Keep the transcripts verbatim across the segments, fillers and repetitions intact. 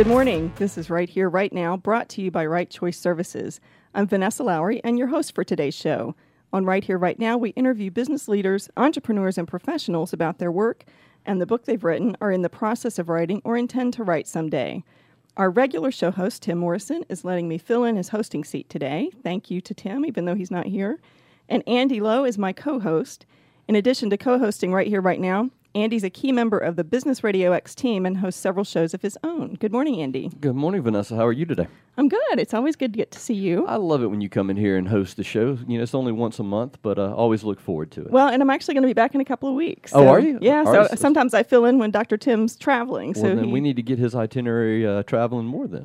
Good morning. This is Right Here, Right Now, brought to you by Right Choice Services. I'm Vanessa Lowry, and your host for today's show. On Right Here, Right Now, we interview business leaders, entrepreneurs, and professionals about their work and the book they've written, are in the process of writing, or intend to write someday. Our regular show host, Tim Morrison, is letting me fill in his hosting seat today. Thank you to Tim, even though he's not here. And Andy Lowe is my co-host. In addition to co-hosting Right Here, Right Now, Andy's a key member of the Business Radio X team and hosts several shows of his own. Good morning, Andy. Good morning, Vanessa. How are you today? I'm good. It's always good to get to see you. I love it when you come in here and host the show. You know, it's only once a month, but I uh, always look forward to it. Well, and I'm actually going to be back in a couple of weeks. So, oh, are you? Yeah, All so right. sometimes I fill in when Doctor Tim's traveling. Well, so then he... we need to get his itinerary uh, traveling more then.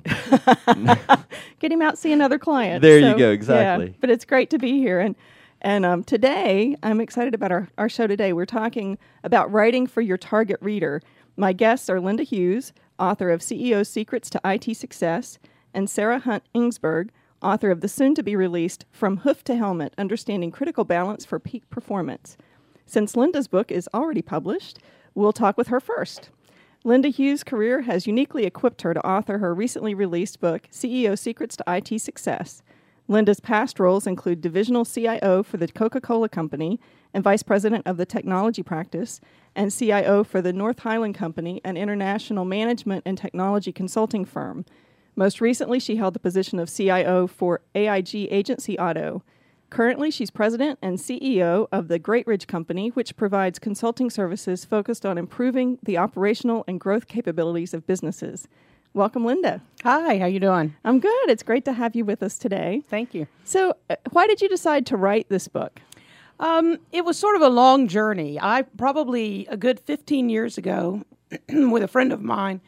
Get him out, see another client. There so, you go, exactly. Yeah, but it's great to be here. And And um, today, I'm excited about our, our show today. We're talking about writing for your target reader. My guests are Linda Hughes, author of C E O Secrets to I T Success, and Sarah Hunt Ingsberg, author of the soon-to-be-released From Hoof to Helmet, Understanding Critical Balance for Peak Performance. Since Linda's book is already published, we'll talk with her first. Linda Hughes' career has uniquely equipped her to author her recently released book, C E O Secrets to I T Success. Linda's past roles include divisional C I O for the Coca-Cola Company and vice president of the technology practice, and C I O for the North Highland Company, an international management and technology consulting firm. Most recently, she held the position of C I O for A I G Agency Auto. Currently, she's president and C E O of the Great Ridge Company, which provides consulting services focused on improving the operational and growth capabilities of businesses. Welcome, Linda. Hi, how you doing? I'm good. It's great to have you with us today. Thank you. So, uh, why did you decide to write this book? Um, it was sort of a long journey. I probably a good fifteen years ago, with a friend of mine,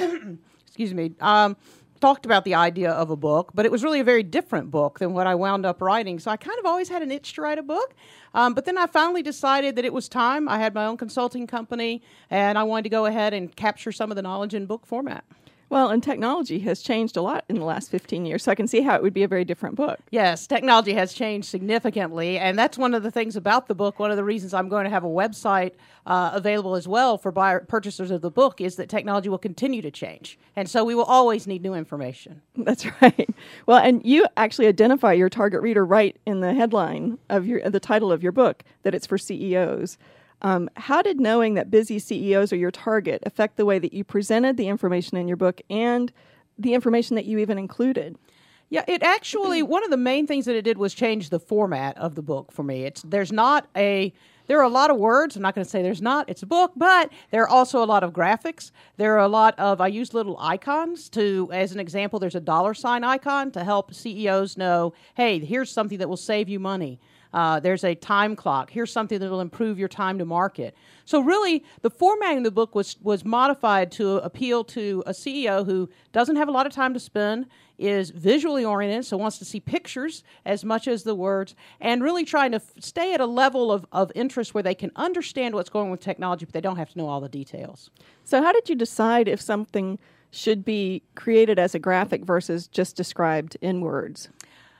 excuse me, um, talked about the idea of a book, but it was really a very different book than what I wound up writing. So I kind of always had an itch to write a book. Um, but then I finally decided that it was time. I had my own consulting company, and I wanted to go ahead and capture some of the knowledge in book format. Well, and technology has changed a lot in the last fifteen years, so I can see how it would be a very different book. Yes, technology has changed significantly, and that's one of the things about the book. One of the reasons I'm going to have a website uh, available as well for buyer, purchasers of the book is that technology will continue to change, and so we will always need new information. That's right. Well, and you actually identify your target reader right in the headline of your, the title of your book, that it's for C E Os. Um, how did knowing that busy C E Os are your target affect the way that you presented the information in your book and the information that you even included? Yeah, it actually, one of the main things that it did was change the format of the book for me. It's there's not a, there are a lot of words. I'm not going to say there's not, it's a book, but there are also a lot of graphics. There are a lot of, I use little icons to, as an example, there's a dollar sign icon to help C E Os know, hey, here's something that will save you money. Uh, there's a time clock. Here's something that will improve your time to market. So really, the formatting of the book was was modified to appeal to a C E O who doesn't have a lot of time to spend, is visually oriented, so wants to see pictures as much as the words, and really trying to f- stay at a level of, of interest where they can understand what's going on with technology, but they don't have to know all the details. So how did you decide if something should be created as a graphic versus just described in words?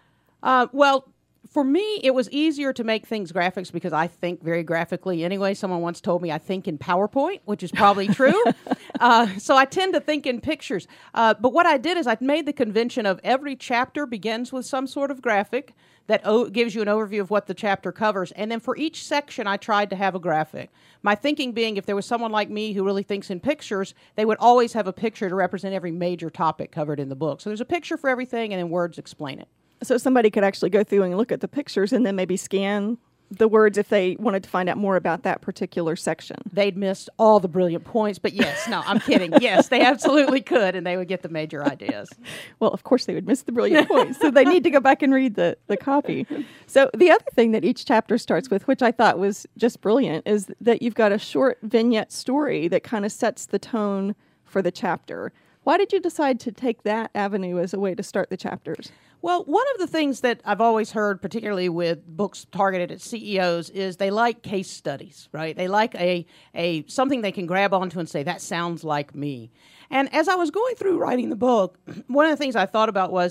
Uh, well, For me, it was easier to make things graphics because I think very graphically anyway. Someone once told me I think in PowerPoint, which is probably true. uh, so I tend to think in pictures. Uh, but what I did is I made the convention of every chapter begins with some sort of graphic that o- gives you an overview of what the chapter covers. And then for each section, I tried to have a graphic. My thinking being if there was someone like me who really thinks in pictures, they would always have a picture to represent every major topic covered in the book. So there's a picture for everything, and then words explain it. So somebody could actually go through and look at the pictures and then maybe scan the words if they wanted to find out more about that particular section. They'd missed all the brilliant points, but yes, no, I'm kidding. Yes, they absolutely could, and they would get the major ideas. Well, of course they would miss the brilliant points, so they need to go back and read the, the copy. So the other thing that each chapter starts with, which I thought was just brilliant, is that you've got a short vignette story that kind of sets the tone for the chapter. Why did you decide to take that avenue as a way to start the chapters? Well, one of the things that I've always heard, particularly with books targeted at C E Os, is they like case studies, right? They like a a something they can grab onto and say, that sounds like me. And as I was going through writing the book, one of the things I thought about was,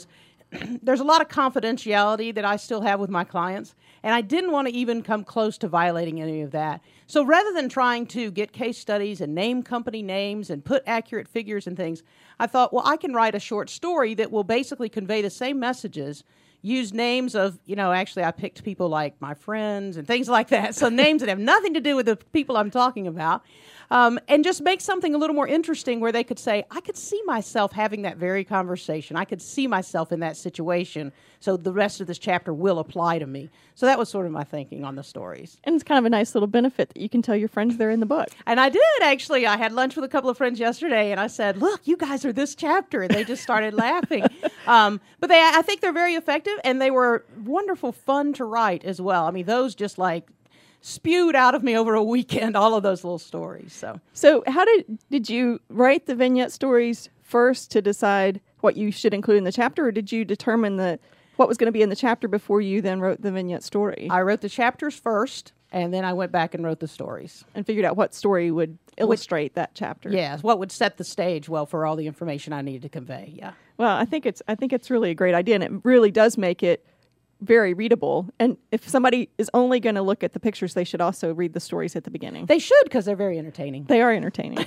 there's a lot of confidentiality that I still have with my clients, and I didn't want to even come close to violating any of that. So rather than trying to get case studies and name company names and put accurate figures and things, I thought, well, I can write a short story that will basically convey the same messages, use names of, you know, actually I picked people like my friends and things like that, so names that have nothing to do with the people I'm talking about, um, and just make something a little more interesting where they could say, I could see myself having that very conversation. I could see myself in that situation, so the rest of this chapter will apply to me. So that was sort of my thinking on the stories. And it's kind of a nice little benefit that you can tell your friends they're in the book. And I did, actually. I had lunch with a couple of friends yesterday, and I said, look, you guys are this chapter. And they just started laughing. Um, but they, I think they're very effective, and they were wonderful fun to write as well. I mean, those just like spewed out of me over a weekend, all of those little stories. So, so how did did you write the vignette stories first to decide what you should include in the chapter, or did you determine the what was going to be in the chapter before you then wrote the vignette story? I wrote the chapters first, and then I went back and wrote the stories. And figured out what story would illustrate Which, that chapter. Yes, what would set the stage well for all the information I needed to convey, yeah. Well, I think it's I think it's really a great idea, and it really does make it very readable. And if somebody is only going to look at the pictures, they should also read the stories at the beginning. They should, because they're very entertaining. They are entertaining.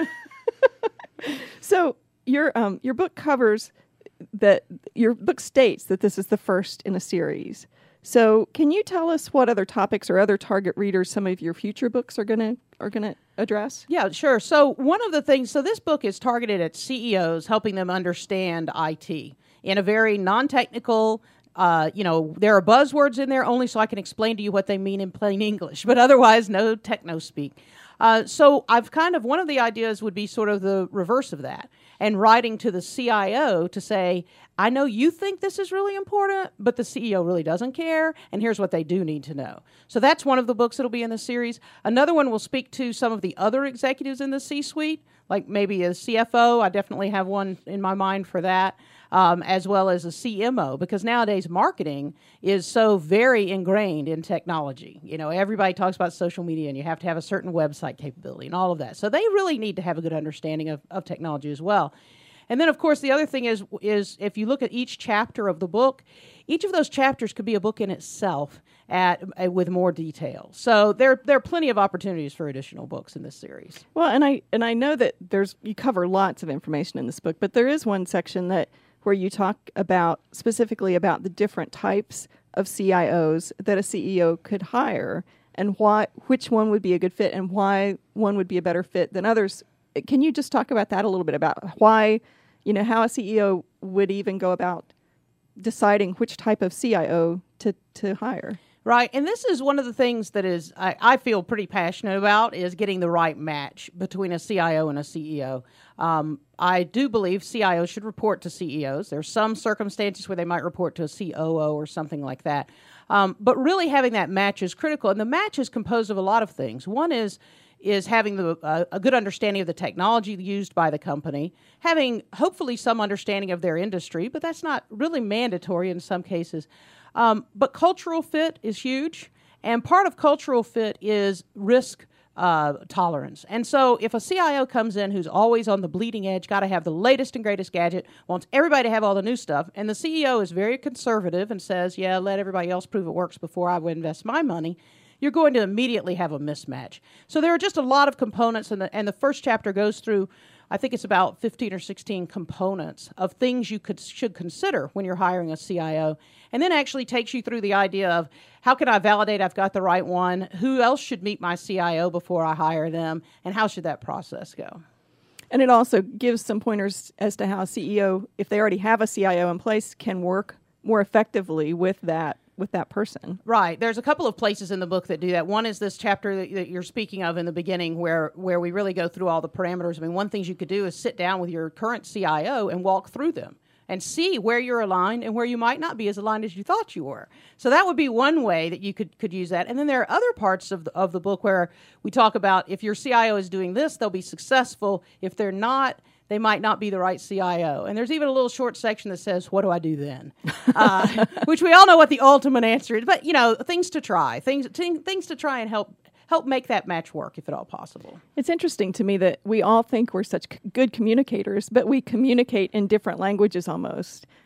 So your um, your book covers that your book states that this is the first in a series. So can you tell us what other topics or other target readers some of your future books are gonna are gonna address? Yeah, sure. So one of the things, so this book is targeted at C E Os, helping them understand I T in a very non-technical. Uh, you know, there are buzzwords in there only so I can explain to you what they mean in plain English, but otherwise no techno speak. Uh, so I've kind of, one of the ideas would be sort of the reverse of that, and writing to the C I O to say, I know you think this is really important, but the C E O really doesn't care, and here's what they do need to know. So that's one of the books that'll be in the series. Another one will speak to some of the other executives in the C-suite, like maybe a C F O. I definitely have one in my mind for that. Um, as well as a C M O, because nowadays marketing is so very ingrained in technology. You know, everybody talks about social media, and you have to have a certain website capability and all of that. So they really need to have a good understanding of, of technology as well. And then, of course, the other thing is, is if you look at each chapter of the book, each of those chapters could be a book in itself at, uh, with more detail. So there, there are plenty of opportunities for additional books in this series. Well, and I and I know that there's you cover lots of information in this book, but there is one section that where you talk about specifically about the different types of C I Os that a C E O could hire, and why which one would be a good fit and why one would be a better fit than others. Can you just talk about that a little bit, about why, you know, how a C E O would even go about deciding which type of C I O to, to hire? Right, and this is one of the things that is I, I feel pretty passionate about, is getting the right match between a C I O and a C E O. Um, I do believe C I Os should report to C E Os. There's some circumstances where they might report to a C O O or something like that. Um, but really having that match is critical, and the match is composed of a lot of things. One is is having the, uh, a good understanding of the technology used by the company, having hopefully some understanding of their industry, but that's not really mandatory in some cases. Um, but cultural fit is huge, and part of cultural fit is risk uh, tolerance. And so if a C I O comes in who's always on the bleeding edge, got to have the latest and greatest gadget, wants everybody to have all the new stuff, and the C E O is very conservative and says, yeah, let everybody else prove it works before I would invest my money, you're going to immediately have a mismatch. So there are just a lot of components, and the, and the first chapter goes through, I think it's about fifteen or sixteen components of things you could should consider when you're hiring a C I O, and then actually takes you through the idea of how can I validate I've got the right one, who else should meet my C I O before I hire them, and how should that process go. And it also gives some pointers as to how a C E O, if they already have a C I O in place, can work more effectively with that with that person. Right. There's a couple of places in the book that do that. One is this chapter that, that you're speaking of in the beginning where, where we really go through all the parameters. I mean, one thing you could do is sit down with your current C I O and walk through them and see where you're aligned and where you might not be as aligned as you thought you were. So that would be one way that you could, could use that. And then there are other parts of the, of the book where we talk about if your C I O is doing this, they'll be successful. If they're not, they might not be the right C I O. And there's even a little short section that says, what do I do then? uh, which we all know what the ultimate answer is. But, you know, things to try, things, t- things to try and help help make that match work, if at all possible. It's interesting to me that we all think we're such c- good communicators, but we communicate in different languages almost.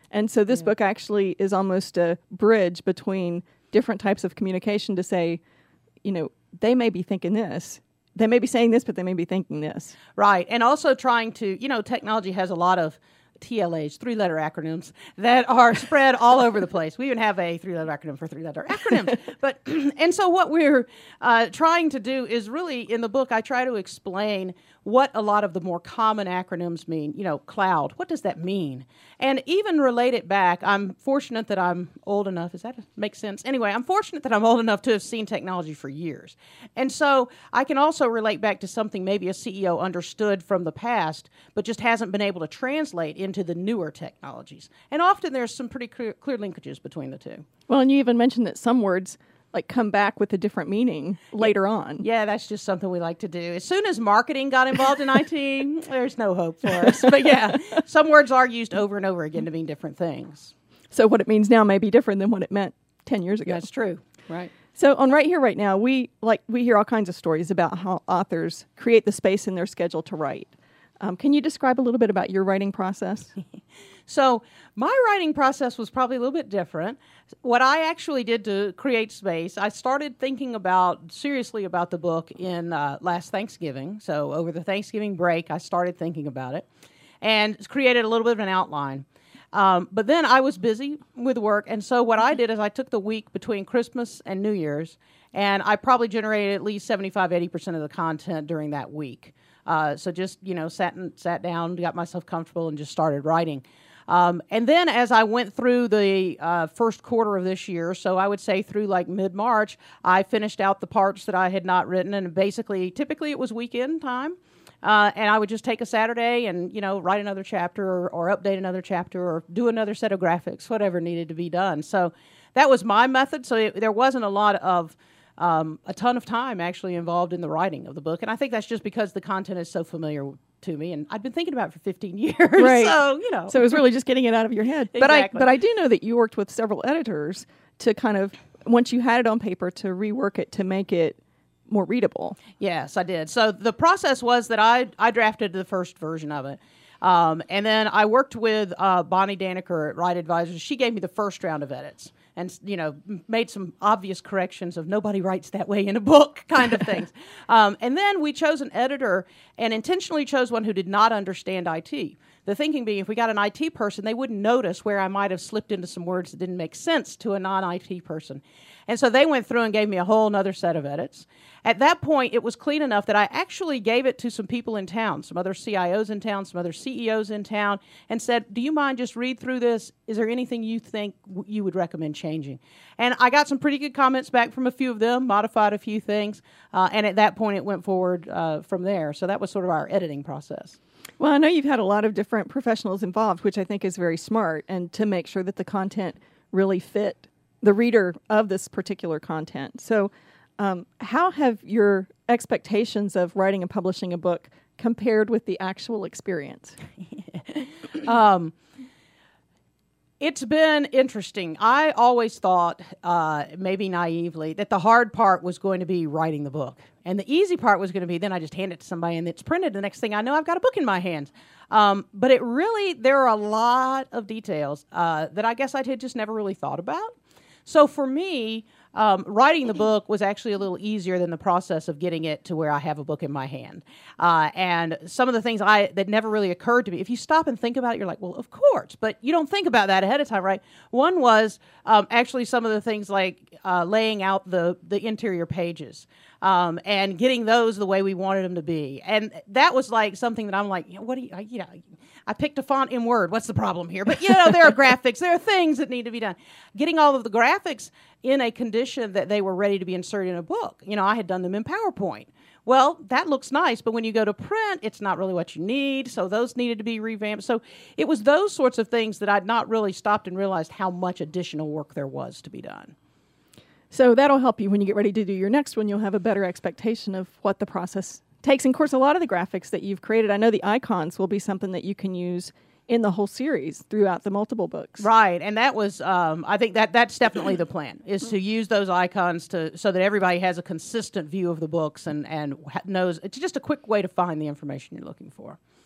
And so this Yeah. book actually is almost a bridge between different types of communication to say, you know, they may be thinking this. They may be saying this, but they may be thinking this. Right. And also trying to, you know, technology has a lot of T L As, three-letter acronyms, that are spread all over the place. We even have a three-letter acronym for three-letter acronyms. But and so what we're uh, trying to do is really, in the book, I try to explain what a lot of the more common acronyms mean. You know, cloud, what does that mean? And even relate it back. I'm fortunate that I'm old enough. Does that make sense? Anyway, I'm fortunate that I'm old enough to have seen technology for years. And so I can also relate back to something maybe a C E O understood from the past, but just hasn't been able to translate into the newer technologies. And often there's some pretty clear, clear linkages between the two. Well, and you even mentioned that some words like come back with a different meaning later on. Yeah, that's just something we like to do. As soon as marketing got involved in I T, there's no hope for us. But yeah, some words are used over and over again to mean different things. So what it means now may be different than what it meant ten years ago. That's true. Right. So on Right Here, Right Now, we like we hear all kinds of stories about how authors create the space in their schedule to write. Um, can you describe a little bit about your writing process? So my writing process was probably a little bit different. What I actually did to create space, I started thinking about, seriously about the book in uh, last Thanksgiving. So over the Thanksgiving break, I started thinking about it and created a little bit of an outline. Um, but then I was busy with work, and so what I did is I took the week between Christmas and New Year's, and I probably generated at least seventy-five, eighty percent of the content during that week. Uh, so just, you know, sat and sat down, got myself comfortable, and just started writing. Um, and then as I went through the uh, first quarter of this year, so I would say through like mid-March, I finished out the parts that I had not written, and basically, typically it was weekend time. Uh, and I would just take a Saturday and, you know, write another chapter or, or update another chapter or do another set of graphics, whatever needed to be done. So that was my method. So it, there wasn't a lot of, um, a ton of time actually involved in the writing of the book. And I think that's just because the content is so familiar to me. And I've been thinking about it for fifteen years. Right. So, you know. So it was really just getting it out of your head. But I, Exactly. but I do know that you worked with several editors to kind of, once you had it on paper, to rework it to make it more readable. Yes, I did. So the process was that I I drafted the first version of it. Um, and then I worked with uh, Bonnie Daniker at Write Advisors. She gave me the first round of edits and, you know, m- made some obvious corrections of nobody writes that way in a book kind of things. Um, and then we chose an editor and intentionally chose one who did not understand I T. The thinking being, if we got an I T person, they wouldn't notice where I might have slipped into some words that didn't make sense to a non-I T person. And so they went through and gave me a whole other set of edits. At that point, it was clean enough that I actually gave it to some people in town, some other C I Os in town, some other C E Os in town, and said, do you mind just read through this? Is there anything you think w- you would recommend changing? And I got some pretty good comments back from a few of them, modified a few things, uh, and at that point, it went forward uh, from there. So that was sort of our editing process. Well, I know you've had a lot of different professionals involved, which I think is very smart, and to make sure that the content really fit the reader of this particular content. So um, how have your expectations of writing and publishing a book compared with the actual experience? um, it's been interesting. I always thought, uh, maybe naively, that the hard part was going to be writing the book. And the easy part was going to be then I just hand it to somebody and it's printed. The next thing I know, I've got a book in my hands. Um, but it really, there are a lot of details uh, that I guess I had just never really thought about. So for me, um, writing the book was actually a little easier than the process of getting it to where I have a book in my hand. Uh, and some of the things I that never really occurred to me, if you stop and think about it, you're like, well, of course. But you don't think about that ahead of time, right? One was um, actually some of the things like uh, laying out the, the interior pages. Um, and getting those the way we wanted them to be. And that was like something that I'm like, you know, what do you, I, you know, I picked a font in Word. What's the problem here? But, you know, there are graphics. There are things that need to be done. Getting all of the graphics in a condition that they were ready to be inserted in a book. You know, I had done them in PowerPoint. Well, that looks nice, but when you go to print, it's not really what you need. So those needed to be revamped. So it was those sorts of things that I'd not really stopped and realized how much additional work there was to be done. So that'll help you when you get ready to do your next one. You'll have a better expectation of what the process takes. And of course, a lot of the graphics that you've created, I know the icons will be something that you can use in the whole series throughout the multiple books. Right, and that was, um, I think that that's definitely the plan, is to use those icons to so that everybody has a consistent view of the books and, and knows. It's just a quick way to find the information you're looking for.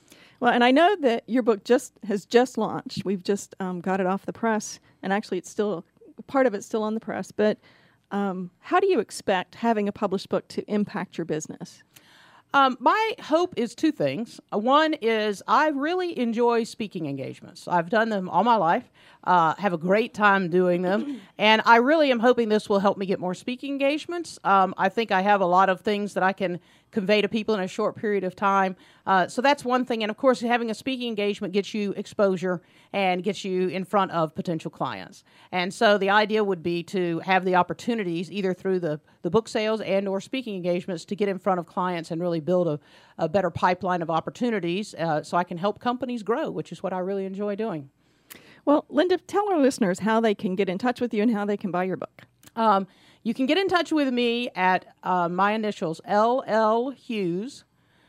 Well, and I know that your book just has just launched. We've just um, got it off the press, and actually it's still, part of it's still on the press. But um, how do you expect having a published book to impact your business? Um, my hope is two things. Uh, One is I really enjoy speaking engagements. I've done them all my life, uh, have a great time doing them, and I really am hoping this will help me get more speaking engagements. Um, I think I have a lot of things that I can convey to people in a short period of time. Uh, so that's one thing. And of course, having a speaking engagement gets you exposure and gets you in front of potential clients. And so the idea would be to have the opportunities either through the, the book sales and or speaking engagements to get in front of clients and really build a, a better pipeline of opportunities uh, so I can help companies grow, which is what I really enjoy doing. Well, Linda, tell our listeners how they can get in touch with you and how they can buy your book. Um, you can get in touch with me at uh, my initials, L L Hughes,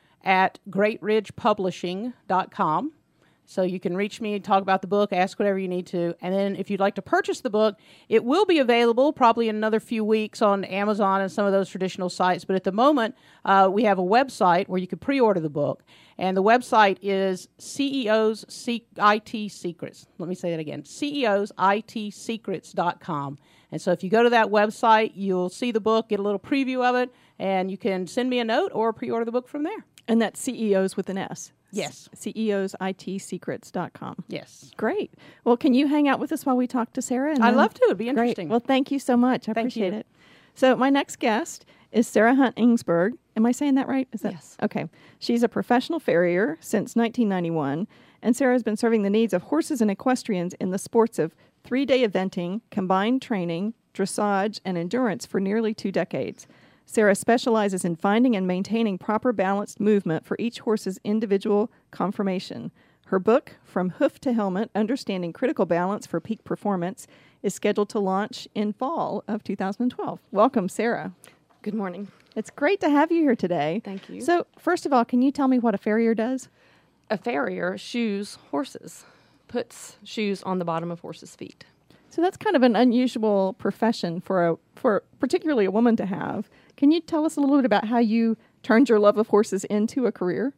at great ridge publishing dot com. So you can reach me, talk about the book, ask whatever you need to. And then if you'd like to purchase the book, it will be available probably in another few weeks on Amazon and some of those traditional sites. But at the moment, uh, we have a website where you can pre-order the book. And the website is C E O's I T Secrets. Let me say that again, C E O's I T Secrets dot com. And so if you go to that website, you'll see the book, get a little preview of it, and you can send me a note or pre-order the book from there. And that's C E O's with an S. Yes. C E O's I T Secrets dot com. Yes. Great. Well, can you hang out with us while we talk to Sarah? And I'd then- love to. It'd be interesting. Great. Well, thank you so much. I Thank appreciate you. it. So my next guest is Sarah Hunt Ingsberg. Am I saying that right? Is that Yes. Okay. She's a professional farrier since nineteen ninety-one, and Sarah has been serving the needs of horses and equestrians in the sports of three-day eventing, combined training, dressage, and endurance for nearly two decades. Sarah specializes in finding and maintaining proper balanced movement for each horse's individual conformation. Her book, From Hoof to Helmet, Understanding Critical Balance for Peak Performance, is scheduled to launch in fall of two thousand twelve. Welcome, Sarah. Good morning. It's great to have you here today. Thank you. So, first of all, can you tell me what a farrier does? A farrier shoes horses, puts shoes on the bottom of horses' feet. So that's kind of an unusual profession for a for particularly a woman to have. Can you tell us a little bit about how you turned your love of horses into a career?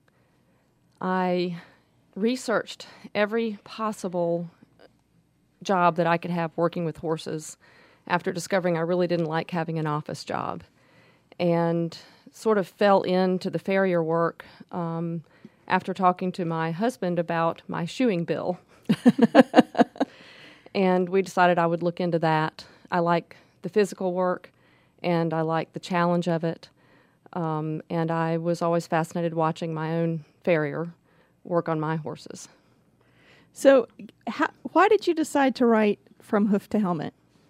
I researched every possible job that I could have working with horses after discovering I really didn't like having an office job, and sort of fell into the farrier work um, after talking to my husband about my shoeing bill. And we decided I would look into that. I like the physical work, and I like the challenge of it. Um, and I was always fascinated watching my own farrier work on my horses. So, how, why did you decide to write From Hoof to Helmet?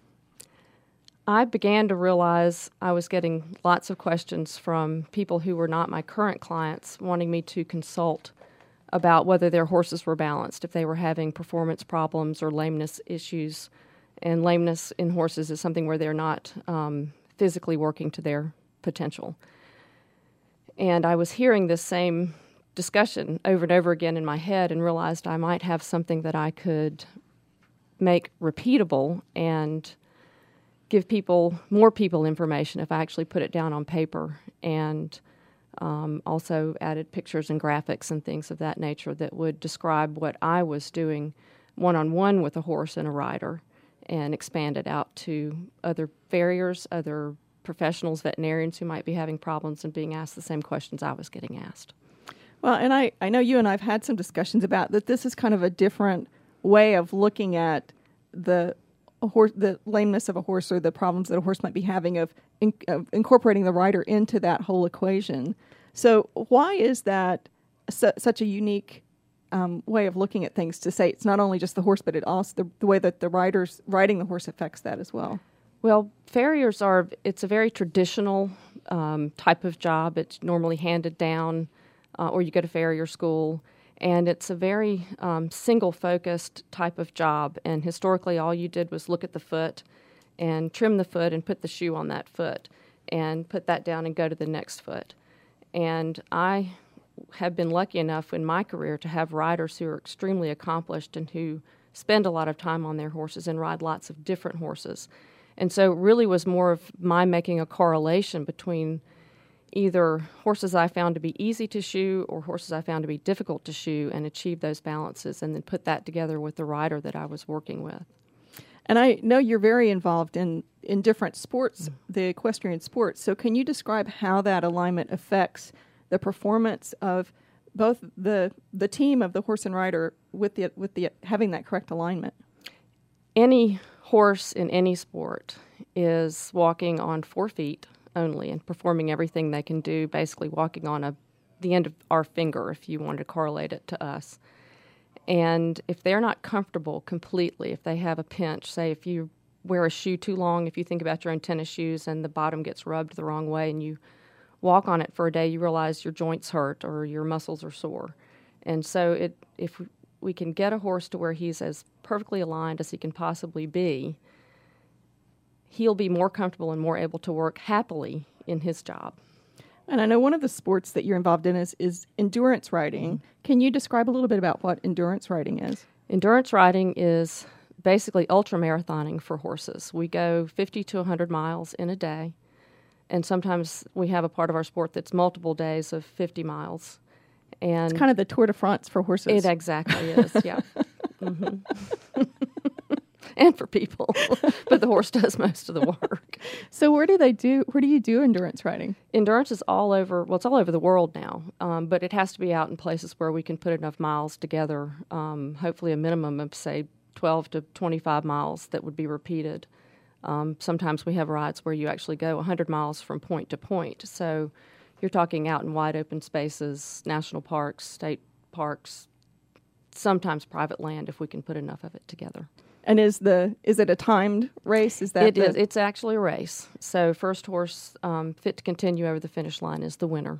I began to realize I was getting lots of questions from people who were not my current clients wanting me to consult about whether their horses were balanced, if they were having performance problems or lameness issues. And lameness in horses is something where they're not um, physically working to their potential. And I was hearing this same discussion over and over again in my head and realized I might have something that I could make repeatable and give people, more people information if I actually put it down on paper, and um, also added pictures and graphics and things of that nature that would describe what I was doing one-on-one with a horse and a rider, and expand it out to other farriers, other professionals, veterinarians who might be having problems and being asked the same questions I was getting asked. Well, and I, I know you and I have had some discussions about that this is kind of a different way of looking at the a horse, the lameness of a horse, or the problems that a horse might be having, of, in, of incorporating the rider into that whole equation. So why is that su- such a unique um, way of looking at things, to say it's not only just the horse, but it also the, the way that the rider's riding the horse affects that as well? Well, farriers are, it's a very traditional um, type of job. It's normally handed down, uh, or you go to farrier school, and it's a very um, single-focused type of job. And historically, all you did was look at the foot and trim the foot and put the shoe on that foot and put that down and go to the next foot. And I have been lucky enough in my career to have riders who are extremely accomplished and who spend a lot of time on their horses and ride lots of different horses. And so it really was more of my making a correlation between either horses I found to be easy to shoe or horses I found to be difficult to shoe, and achieve those balances and then put that together with the rider that I was working with. And I know you're very involved in, in different sports, the equestrian sports. So can you describe how that alignment affects the performance of both the the team of the horse and rider with the with the having that correct alignment? Any horse in any sport is walking on four feet only and performing everything they can do, basically walking on a the end of our finger, if you wanted to correlate it to us. And if they're not comfortable completely, if they have a pinch, say if you wear a shoe too long, if you think about your own tennis shoes and the bottom gets rubbed the wrong way and you walk on it for a day, you realize your joints hurt or your muscles are sore. And so it, if we can get a horse to where he's as perfectly aligned as he can possibly be, he'll be more comfortable and more able to work happily in his job. And I know one of the sports that you're involved in is, is endurance riding. Mm-hmm. Can you describe a little bit about what endurance riding is? Endurance riding is basically ultra-marathoning for horses. We go fifty to one hundred miles in a day, and sometimes we have a part of our sport that's multiple days of fifty miles. And it's kind of the Tour de France for horses. It exactly is, yeah. Mm-hmm. And for people, but the horse does most of the work. So where do they do? Where do you do endurance riding? Endurance is all over. Well, it's all over the world now, um, but it has to be out in places where we can put enough miles together. Um, hopefully, a minimum of say twelve to twenty-five miles that would be repeated. Um, sometimes we have rides where you actually go one hundred miles from point to point. So you're talking out in wide open spaces, national parks, state parks, sometimes private land if we can put enough of it together. And is the is it a timed race? Is that it the... is? It's actually a race. So first horse um, fit to continue over the finish line is the winner.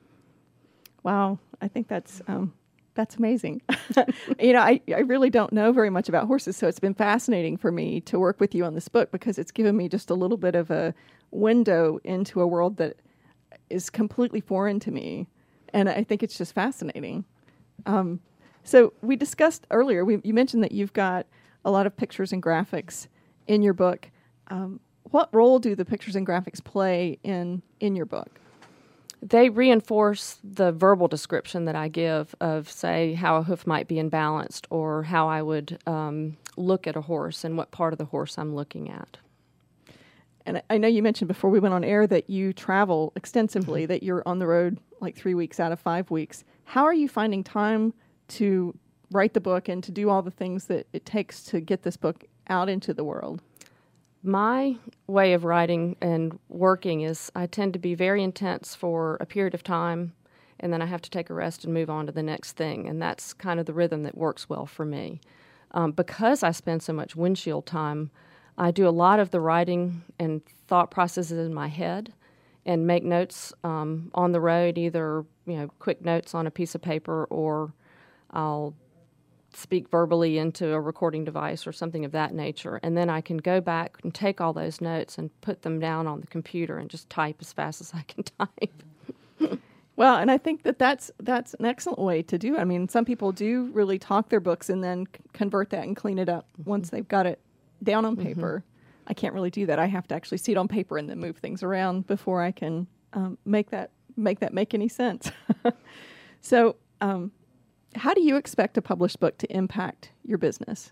Wow, I think that's um, that's amazing. you know, I, I really don't know very much about horses, so it's been fascinating for me to work with you on this book because it's given me just a little bit of a window into a world that is completely foreign to me, and I think it's just fascinating. Um, so we discussed earlier. We, you mentioned that you've got a lot of pictures and graphics in your book. Um, what role do the pictures and graphics play in, in your book? They reinforce the verbal description that I give of, say, how a hoof might be imbalanced or how I would um, look at a horse and what part of the horse I'm looking at. And I know you mentioned before we went on air that you travel extensively, mm-hmm. that you're on the road like three weeks out of five weeks. How are you finding time to write the book and to do all the things that it takes to get this book out into the world? My way of writing and working is I tend to be very intense for a period of time, and then I have to take a rest and move on to the next thing, and that's kind of the rhythm that works well for me. Um, because I spend so much windshield time, I do a lot of the writing and thought processes in my head and make notes um, on the road, either you know quick notes on a piece of paper or I'll speak verbally into a recording device or something of that nature. And then I can go back and take all those notes and put them down on the computer and just type as fast as I can type. Well, and I think that that's, that's an excellent way to do it. I mean, some people do really talk their books and then c- convert that and clean it up mm-hmm. once they've got it down on paper. Mm-hmm. I can't really do that. I have to actually see it on paper and then move things around before I can um, make that make that make any sense. So, um, how do you expect a published book to impact your business?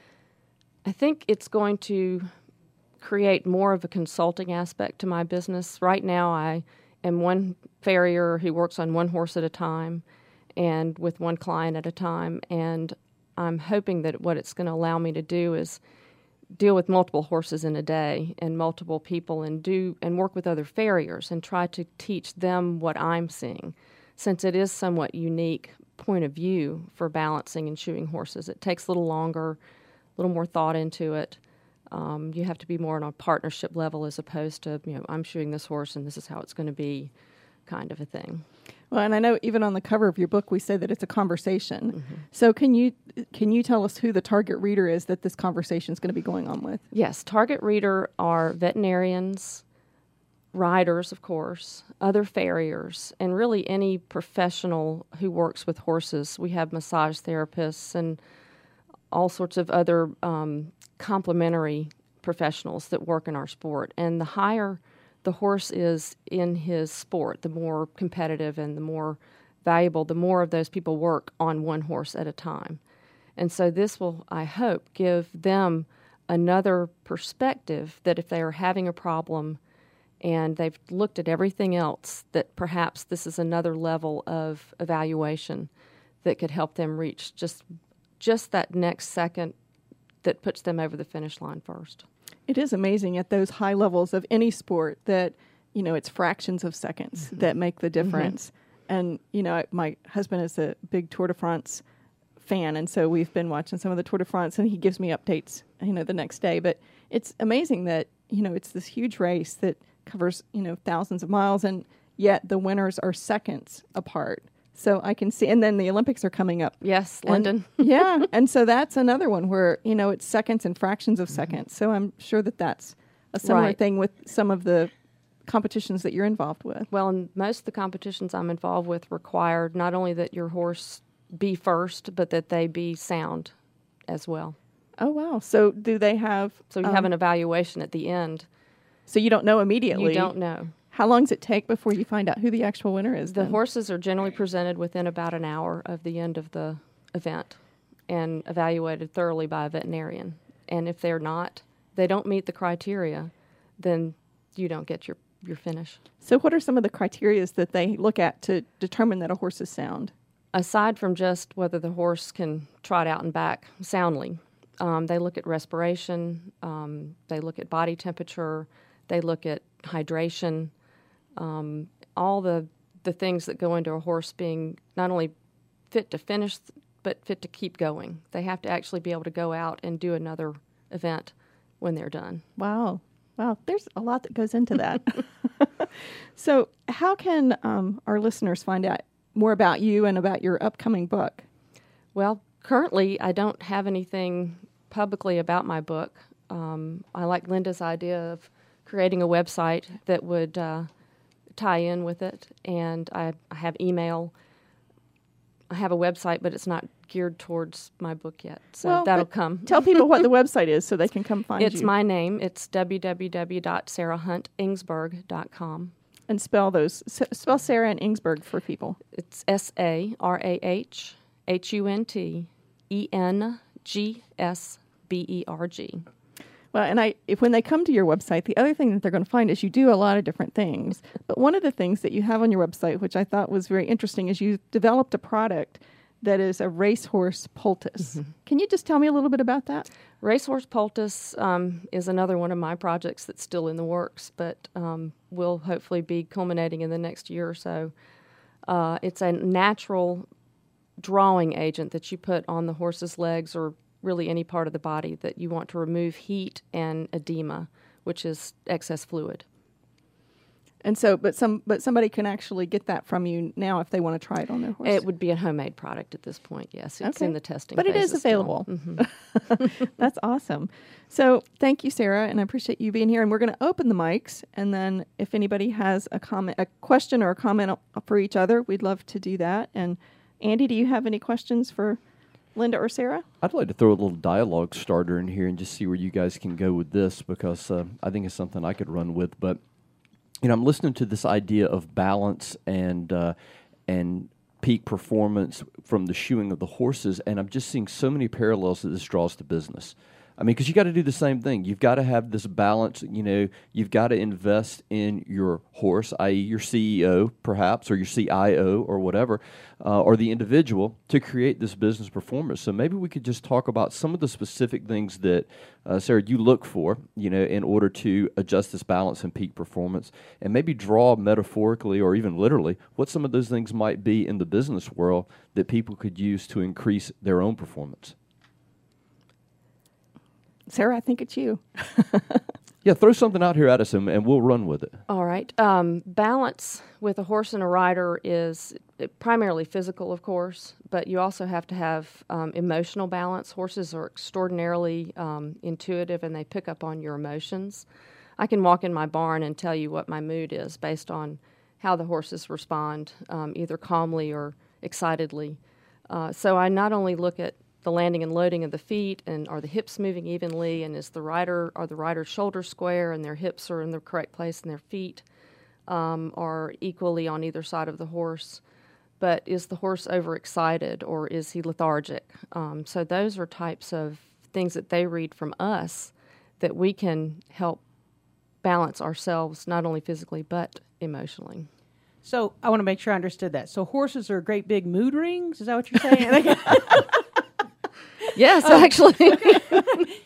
I think it's going to create more of a consulting aspect to my business. Right now, I am one farrier who works on one horse at a time and with one client at a time, and I'm hoping that what it's going to allow me to do is deal with multiple horses in a day and multiple people and do and work with other farriers and try to teach them what I'm seeing, since it is somewhat unique point of view for balancing and shoeing horses. It takes a little longer, a little more thought into it. Um, you have to be more on a partnership level as opposed to, you know, I'm shoeing this horse and this is how it's going to be kind of a thing. Well, and I know even on the cover of your book, we say that it's a conversation. Mm-hmm. So can you can you tell us who the target reader is that this conversation is going to be going on with? Yes, target reader are veterinarians, riders, of course, other farriers, and really any professional who works with horses. We have massage therapists and all sorts of other um, complementary professionals that work in our sport. And the higher the horse is in his sport, the more competitive and the more valuable, the more of those people work on one horse at a time. And so this will, I hope, give them another perspective that if they are having a problem and they've looked at everything else, that perhaps this is another level of evaluation that could help them reach just just that next second that puts them over the finish line first. It is amazing at those high levels of any sport that, you know, it's fractions of seconds mm-hmm. that make the difference. Mm-hmm. And, you know, my husband is a big Tour de France fan, and so we've been watching some of the Tour de France, and he gives me updates, you know, the next day. But it's amazing that, you know, it's this huge race that covers, you know, thousands of miles, and yet the winners are seconds apart. So I can see, and then the Olympics are coming up. Yes, London. And, yeah, and so that's another one where, you know, it's seconds and fractions of mm-hmm. seconds. So I'm sure that that's a similar right. thing with some of the competitions that you're involved with. Well, and most of the competitions I'm involved with require not only that your horse be first, but that they be sound as well. Oh, wow. So do they have... So you um, have an evaluation at the end. So you don't know immediately? You don't know. How long does it take before you find out who the actual winner is? The then? horses are generally presented within about an hour of the end of the event and evaluated thoroughly by a veterinarian. And if they're not, they don't meet the criteria, then you don't get your, your finish. So what are some of the criteria that they look at to determine that a horse is sound? Aside from just whether the horse can trot out and back soundly, um, they look at respiration, um, they look at body temperature, they look at hydration, um, all the, the things that go into a horse being not only fit to finish, but fit to keep going. They have to actually be able to go out and do another event when they're done. Wow. Wow. There's a lot that goes into that. So how can um, our listeners find out more about you and about your upcoming book? Well, currently I don't have anything publicly about my book. Um, I like Linda's idea of creating a website that would uh, tie in with it, and I, I have email. I have a website, but it's not geared towards my book yet, so well, that'll come. Tell people what the website is so they can come find it's you. It's my name. It's w w w dot sarah hunt ingsberg dot com. And spell those. S- spell Sarah and Ingsberg for people. It's S A R A H H U N T E N G S B E R G. Well, and I, if when they come to your website, the other thing that they're going to find is you do a lot of different things. But one of the things that you have on your website, which I thought was very interesting, is you developed a product that is a racehorse poultice. Mm-hmm. Can you just tell me a little bit about that? Racehorse poultice um, is another one of my projects that's still in the works, but um, will hopefully be culminating in the next year or so. Uh, it's a natural drawing agent that you put on the horse's legs or really any part of the body that you want to remove heat and edema, which is excess fluid. And so, but some, but somebody can actually get that from you now if they want to try it on their horse. It would be a homemade product at this point. Yes, it's okay. in the testing, but it is available. Mm-hmm. That's awesome. So, thank you, Sarah, and I appreciate you being here. And we're going to open the mics, and then if anybody has a comment, a question or a comment for each other, we'd love to do that. And Andy, do you have any questions for Linda or Sarah? I'd like to throw a little dialogue starter in here and just see where you guys can go with this, because uh, I think it's something I could run with. But you know, I'm listening to this idea of balance and uh, and peak performance from the shoeing of the horses, and I'm just seeing so many parallels that this draws to business. I mean, because you got to do the same thing. You've got to have this balance. You know, you've got to invest in your horse, that is your C E O, perhaps, or your C I O, or whatever, uh, or the individual, to create this business performance. So maybe we could just talk about some of the specific things that, uh, Sarah, you look for, you know, in order to adjust this balance and peak performance, and maybe draw metaphorically or even literally what some of those things might be in the business world that people could use to increase their own performance. Sarah, I think it's you. Yeah, throw something out here at us, and, and we'll run with it. All right. Um, balance with a horse and a rider is primarily physical, of course, but you also have to have um, emotional balance. Horses are extraordinarily um, intuitive, and they pick up on your emotions. I can walk in my barn and tell you what my mood is based on how the horses respond, um, either calmly or excitedly. Uh, so I not only look at the landing and loading of the feet, and are the hips moving evenly, and is the rider are the rider's shoulders square and their hips are in the correct place and their feet um, are equally on either side of the horse. But is the horse overexcited or is he lethargic? Um, so those are types of things that they read from us that we can help balance ourselves, not only physically but emotionally. So I want to make sure I understood that. So horses are great big mood rings? Is that what you're saying? Yes, um, actually. Okay.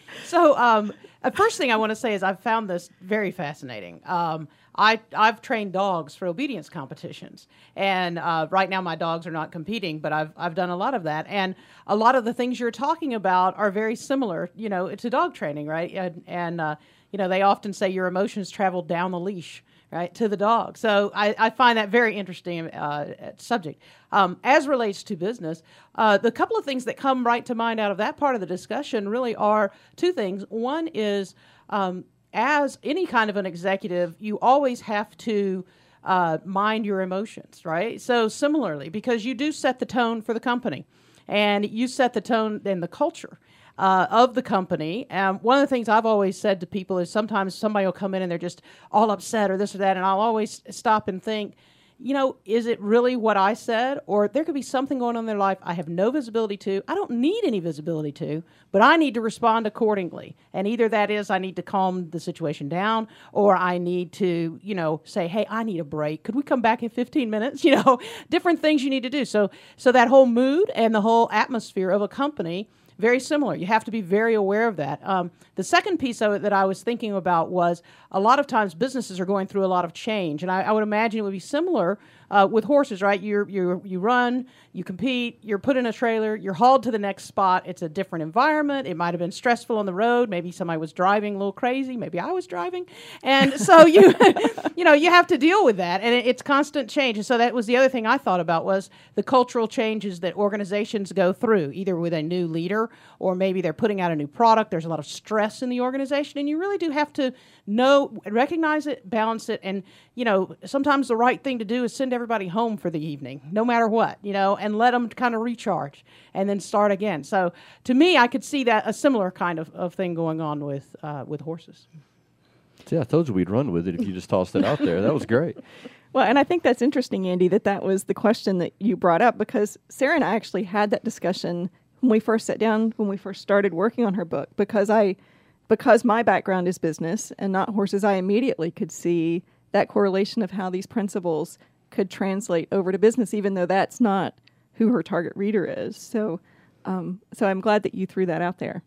So um, the first thing I want to say is I've found this very fascinating. Um, I, I've trained dogs for obedience competitions, and uh, right now my dogs are not competing, but I've I've done a lot of that, and a lot of the things you're talking about are very similar, you know, to dog training, right? And, and uh, you know, they often say your emotions travel down the leash, right, to the dog. So I, I find that very interesting uh, subject. Um, as relates to business, uh, the couple of things that come right to mind out of that part of the discussion really are two things. One is, um, as any kind of an executive, you always have to uh, mind your emotions, right? So similarly, because you do set the tone for the company, and you set the tone and the culture Uh, of the company. Um, one of the things I've always said to people is sometimes somebody will come in and they're just all upset or this or that, and I'll always stop and think, you know, is it really what I said? Or there could be something going on in their life I have no visibility to. I don't need any visibility to, but I need to respond accordingly. And either that is I need to calm the situation down, or I need to, you know, say, hey, I need a break. Could we come back in fifteen minutes? You know, different things you need to do. So, so that whole mood and the whole atmosphere of a company, very similar. You have to be very aware of that. Um, the second piece of it that I was thinking about was a lot of times businesses are going through a lot of change, and I, I would imagine it would be similar uh, with horses, right? You you you run, you compete, you're put in a trailer, you're hauled to the next spot. It's a different environment. It might have been stressful on the road. Maybe somebody was driving a little crazy. Maybe I was driving, and so you you know you have to deal with that, and it, it's constant change. And so that was the other thing I thought about was the cultural changes that organizations go through, either with a new leader or maybe they're putting out a new product. There's a lot of stress in the organization, and you really do have to know, recognize it, balance it, and, you know, sometimes the right thing to do is send everybody home for the evening, no matter what, you know, and let them kind of recharge and then start again. So to me, I could see that a similar kind of, of thing going on with uh, with horses. See, I told you we'd run with it if you just tossed it out there. That was great. Well, and I think that's interesting, Andy, that that was the question that you brought up, because Sarah and I actually had that discussion when we first sat down, when we first started working on her book, because I, because my background is business and not horses, I immediately could see that correlation of how these principles could translate over to business, even though that's not who her target reader is. So, um, so I'm glad that you threw that out there.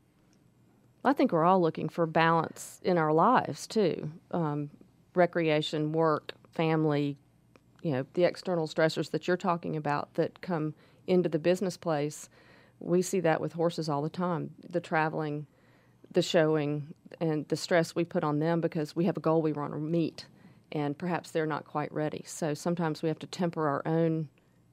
I think we're all looking for balance in our lives too. Um, recreation, work, family, you know, the external stressors that you're talking about that come into the business place. We see that with horses all the time, the traveling, the showing, and the stress we put on them because we have a goal we want to meet, and perhaps they're not quite ready. So sometimes we have to temper our own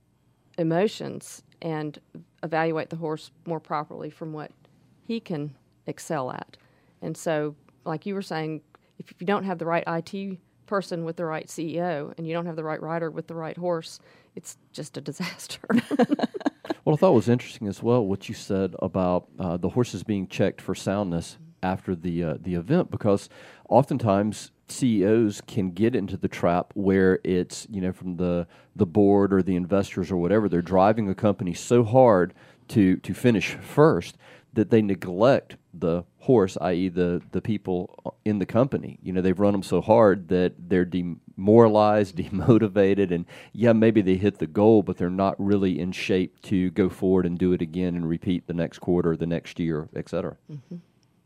emotions and evaluate the horse more properly from what he can excel at. And so, like you were saying, if you don't have the right I T person with the right C E O and you don't have the right rider with the right horse, it's just a disaster. Well, I thought it was interesting as well what you said about uh, the horses being checked for soundness after the uh, the event, because oftentimes C E Os can get into the trap where it's, you know, from the, the board or the investors or whatever, they're driving a company so hard to, to finish first that they neglect the horse, that is the, the people in the company. You know, they've run them so hard that they're demoralized, demotivated, and yeah, maybe they hit the goal, but they're not really in shape to go forward and do it again and repeat the next quarter, the next year, et cetera. Mm-hmm.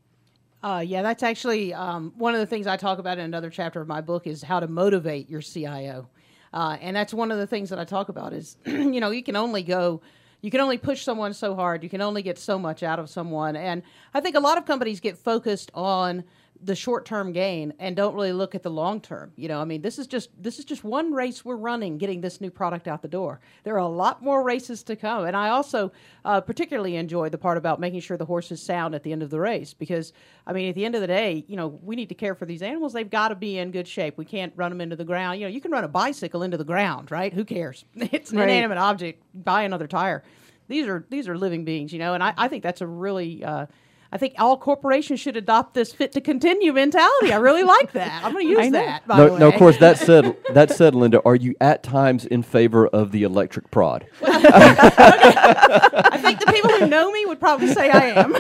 Uh, yeah, that's actually um, one of the things I talk about in another chapter of my book is how to motivate your C I O. Uh, and that's one of the things that I talk about is, you know, you can only go... You can only push someone so hard. You can only get so much out of someone. And I think a lot of companies get focused on the short-term gain and don't really look at the long-term. You know, I mean, this is just this is just one race we're running, getting this new product out the door. There are a lot more races to come. And I also uh, particularly enjoy the part about making sure the horse is sound at the end of the race because, I mean, at the end of the day, you know, we need to care for these animals. They've got to be in good shape. We can't run them into the ground. You know, you can run a bicycle into the ground, right? Who cares? It's an right. inanimate object. Buy another tire. these are these are living beings, you know. And I, I think that's a really uh, I think all corporations should adopt this fit to continue mentality. I really like that. I'm going to use that. By the No, way. no, of course. That said, that said, Linda, are you at times in favor of the electric prod? I think the people who know me would probably say I am.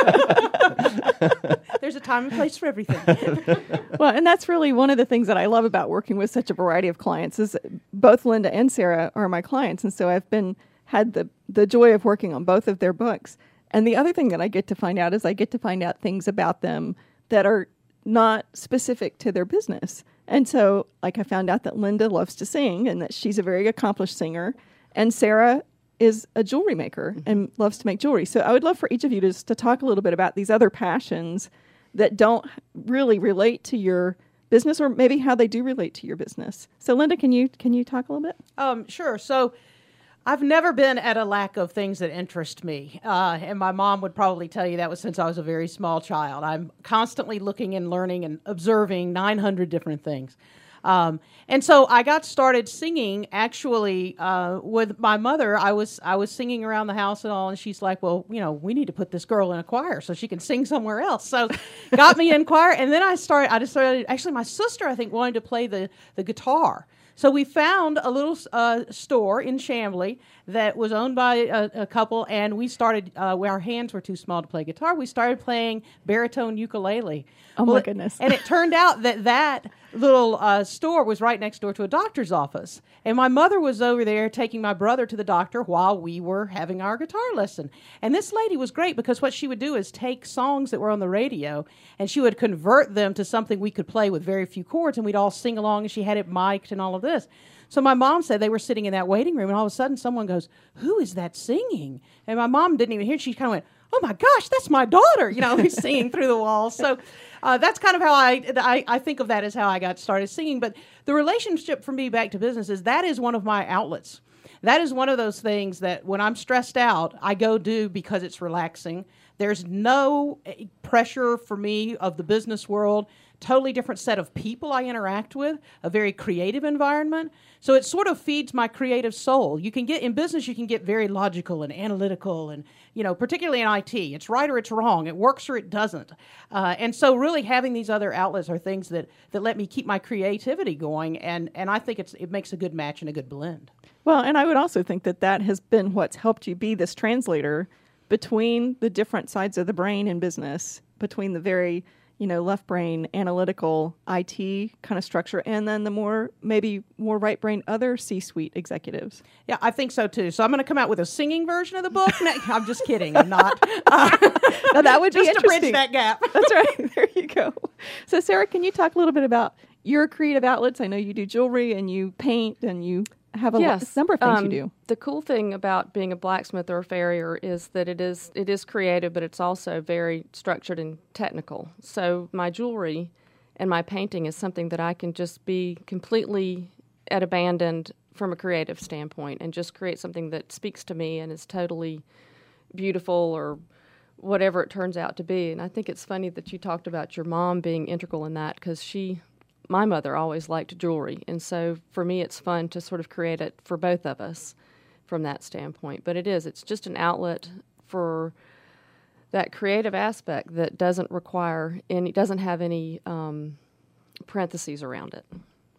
There's a time and place for everything. Well, and that's really one of the things that I love about working with such a variety of clients is both Linda and Sarah are my clients, and so I've been had the the joy of working on both of their books. And the other thing that I get to find out is I get to find out things about them that are not specific to their business. And so, like, I found out that Linda loves to sing and that she's a very accomplished singer, and Sarah is a jewelry maker mm-hmm. and loves to make jewelry. So I would love for each of you to, to talk a little bit about these other passions that don't really relate to your business, or maybe how they do relate to your business. So Linda, can you can you talk a little bit? Um, sure. So I've never been at a lack of things that interest me. Uh, and my mom would probably tell you that was since I was a very small child. I'm constantly looking and learning and observing nine hundred different things. Um, and so I got started singing actually uh, with my mother. I was I was singing around the house and all, and she's like, well, you know, we need to put this girl in a choir so she can sing somewhere else. So got me in choir, and then I started, I just started, actually my sister, I think, wanted to play the, the guitar. So we found a little uh, store in Chamblee that was owned by a, a couple, and we started, uh, where our hands were too small to play guitar, we started playing baritone ukulele. Oh, well, my goodness. And it turned out that that little uh, store was right next door to a doctor's office. And my mother was over there taking my brother to the doctor while we were having our guitar lesson. And this lady was great because what she would do is take songs that were on the radio and she would convert them to something we could play with very few chords, and we'd all sing along, and she had it mic'd and all of this. So my mom said they were sitting in that waiting room, and all of a sudden someone goes, who is that singing? And my mom didn't even hear it. She kind of went, oh my gosh, that's my daughter, you know, who's singing through the walls. So uh, that's kind of how I, I I think of that as how I got started singing. But the relationship for me back to business is that is one of my outlets. That is one of those things that when I'm stressed out, I go do because it's relaxing. There's no pressure for me of the business world. Totally different set of people I interact with, a very creative environment. So it sort of feeds my creative soul. You can get, in business, you can get very logical and analytical and, you know, particularly in I T. It's right or it's wrong. It works or it doesn't. Uh, and so really having these other outlets are things that, that let me keep my creativity going. And, and I think it's it makes a good match and a good blend. Well, and I would also think that that has been what's helped you be this translator between the different sides of the brain in business, between the very, you know, left brain, analytical, I T kind of structure, and then the more, maybe more right brain, other C-suite executives. Yeah, I think so too. So I'm going to come out with a singing version of the book. No, I'm just kidding. I'm not. Uh, now that would just be interesting. to bridge that gap. That's right. There you go. So Sarah, can you talk a little bit about your creative outlets? I know you do jewelry and you paint and you have a yes. number of things um, you do. The cool thing about being a blacksmith or a farrier is that it is it is creative, but it's also very structured and technical. So my jewelry and my painting is something that I can just be completely at abandoned from a creative standpoint and just create something that speaks to me and is totally beautiful or whatever it turns out to be. And I think it's funny that you talked about your mom being integral in that, because she... my mother always liked jewelry, and so for me it's fun to sort of create it for both of us from that standpoint. But it is, it's just an outlet for that creative aspect that doesn't require any, doesn't have any um, parentheses around it.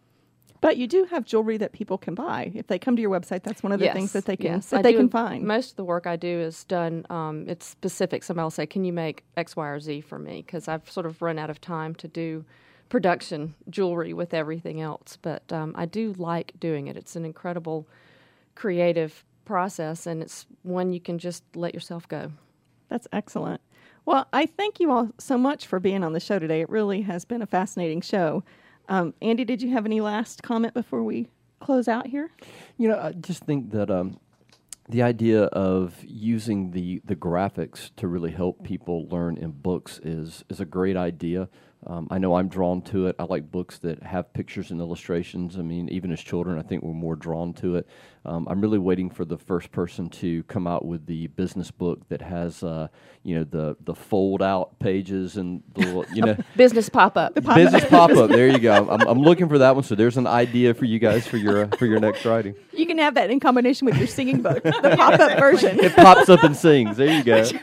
But you do have jewelry that people can buy. If they come to your website, that's one of the yes, things that they can yes, that I they do, can find. Most of the work I do is done, um, it's specific. Somebody will say, can you make X, Y, or Z for me? Because I've sort of run out of time to do production jewelry with everything else, but um, I do like doing it. It's an incredible creative process, and it's one you can just let yourself go. That's excellent. Well, I thank you all so much for being on the show today. It really has been a fascinating show. Um, Andy, did you have any last comment before we close out here? You know, I just think that um, the idea of using the, the graphics to really help people learn in books is is a great idea. Um, I know I'm drawn to it. I like books that have pictures and illustrations. I mean, even as children, I think we're more drawn to it. Um, I'm really waiting for the first person to come out with the business book that has, uh, you know, the the fold out pages and the little, you know, Business pop-up. business pop up. There you go. I'm, I'm looking for that one. So there's an idea for you guys for your uh, for your next writing. You can have that in combination with your singing book, the pop-up version. It pops up and sings. There you go.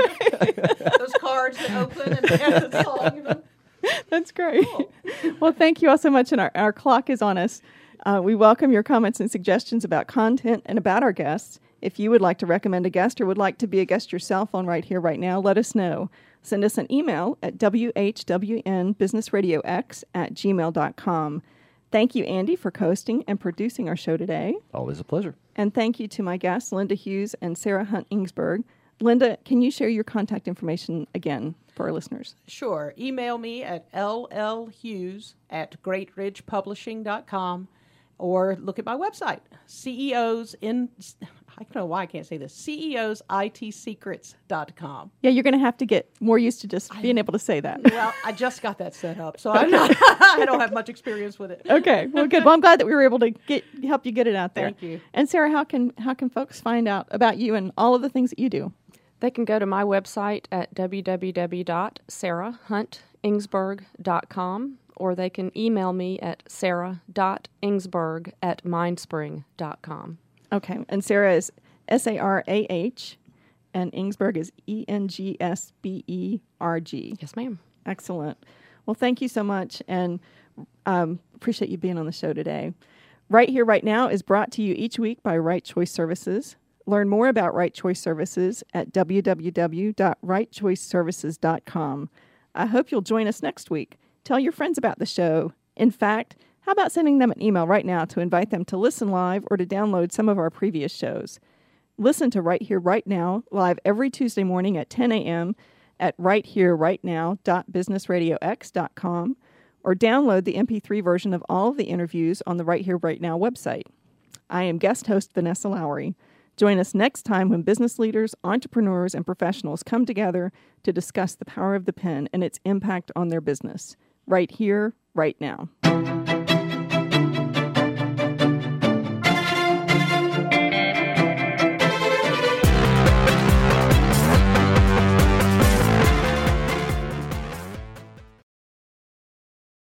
Those cards that open and have the song in them. That's great. Well, thank you all so much, and our, our clock is on us. Uh, we welcome your comments and suggestions about content and about our guests. If you would like to recommend a guest or would like to be a guest yourself on Right Here, Right Now, let us know. Send us an email at w h w n business radio x at gmail dot com. Thank you, Andy, for hosting and producing our show today. Always a pleasure. And thank you to my guests, Linda Hughes and Sarah Hunt Ingsberg. Linda, can you share your contact information again for our listeners? Sure. Email me at l l hughes at great ridge publishing dot com or look at my website, C E Os in, I don't know why I can't say this, C E Os I T secrets dot com. Yeah, you're going to have to get more used to just being able to say that. Well, I just got that set up, so I'm not, I don't have much experience with it. Okay, well, good. Well, I'm glad that we were able to get help you get it out there. Thank you. And Sarah, how can how can folks find out about you and all of the things that you do? They can go to my website at w w w dot sarah hunt ingsberg dot com, or they can email me at sarah dot ingsberg at mindspring dot com. Okay, and Sarah is S A R A H, and Ingsberg is E N G S B E R G. Yes, ma'am. Excellent. Well, thank you so much, and um, appreciate you being on the show today. Right Here, Right Now is brought to you each week by Right Choice Services. Learn more about Right Choice Services at w w w dot right choice services dot com. I hope you'll join us next week. Tell your friends about the show. In fact, how about sending them an email right now to invite them to listen live or to download some of our previous shows? Listen to Right Here, Right Now live every Tuesday morning at ten a.m. at right here right now dot business radio x dot com or download the M P three version of all of the interviews on the Right Here, Right Now website. I am guest host Vanessa Lowry. Join us next time when business leaders, entrepreneurs, and professionals come together to discuss the power of the pen and its impact on their business. Right here, right now.